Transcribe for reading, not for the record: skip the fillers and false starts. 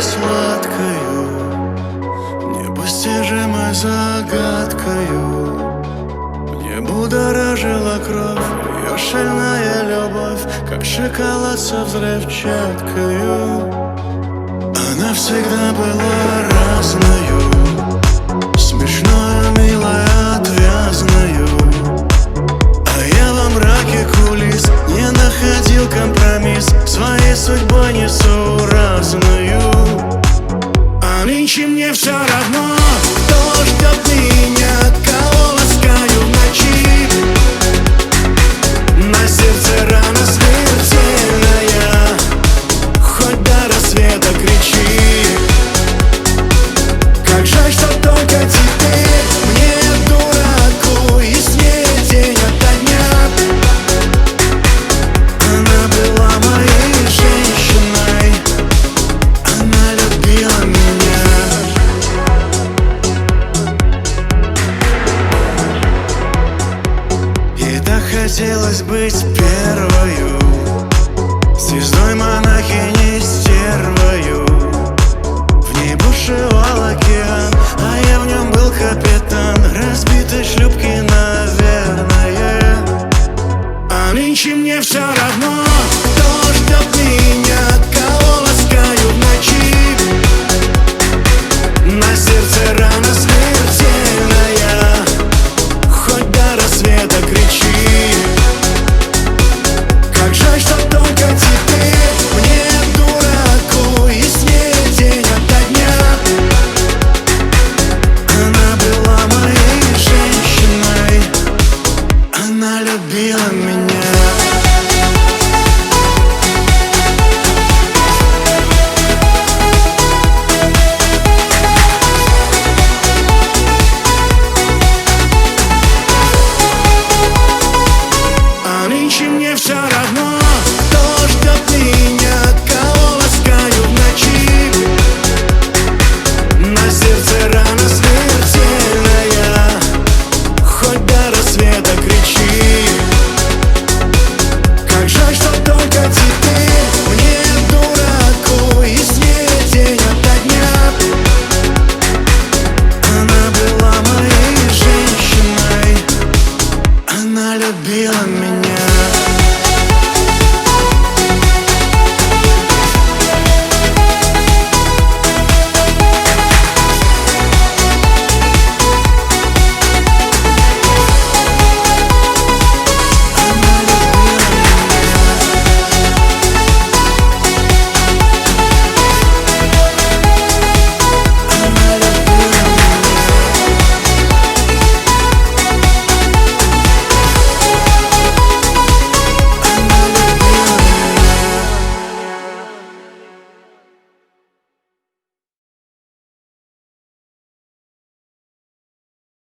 сладкою, непостижимой загадкою. Мне будоражила кровь, ее шальная любовь, как шоколад со взрывчаткою. Она всегда была разною, смешною, милой, отвязною. А я во мраке кулис не находил компромисс, своей судьбой несуразную. А нынче мне все равно, кто ждет меня, кого ласкаю в ночи. На сердце рана смертельная, хоть до рассвета кричи. Как жаль, что только теперь мне, дураку, яснее день ото дня. Она была моей женщиной, она любила меня. И так хотелось быть